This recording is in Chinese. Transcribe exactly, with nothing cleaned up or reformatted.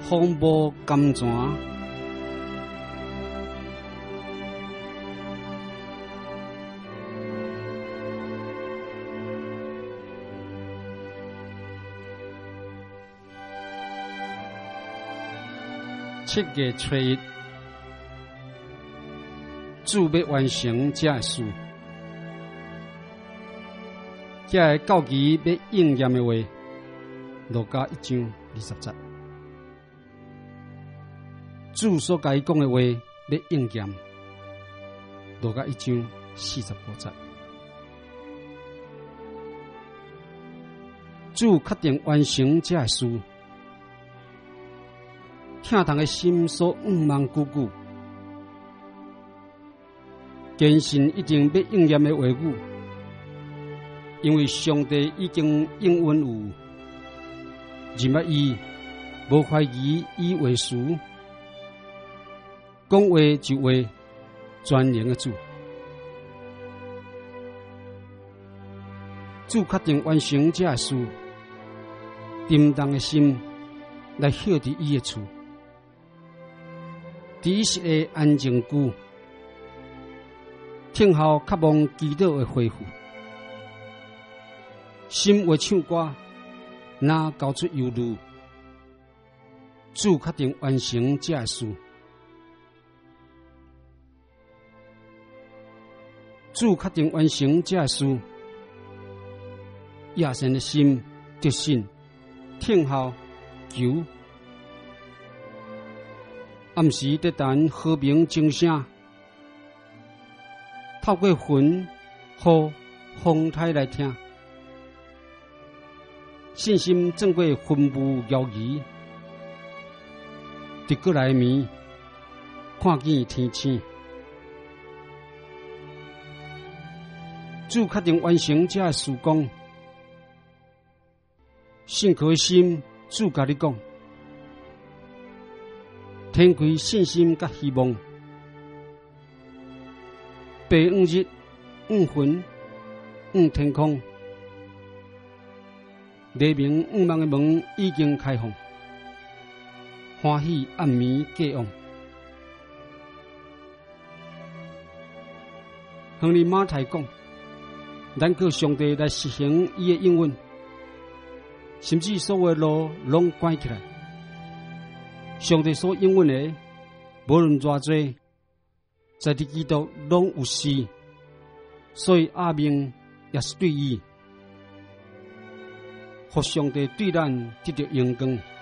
风波甘泉。七月初一，主要完成这个事，这个到期要应验的话，路加一章二十节。主所甲伊讲的话要应验，路加一章四十五节。主确定完成这个事。听人的心所仰望久久，坚信一定要应验的话语，因为上帝已经应允有，任乜伊无怀疑伊话事，讲话就话，全能的主，主确定完成这个事，沉重的心来歇伫伊的厝。伫一时的安静居，听候渴望祈祷的恢复，心为唱歌，若交出忧虑，主确定完成这个事。主确定完成这个事，亚神的心得信，听候求。暗时得等和平钟声，透过云、雨、风台来听，信心正过云雾摇移，直过来暝，看见天星。主确定完成这事工，信靠的心，主甲你讲。天开信心甲希望，白午日、午云、午天空，黎明午梦的门已经开放，欢喜暗暝过往。亨利马太讲，咱靠上帝来实行伊的应允，甚至所有的路拢关起来。上帝所应允的，无论偌济，在伫基督拢有事，所以阿明也是对伊，互上帝对咱得到荣光。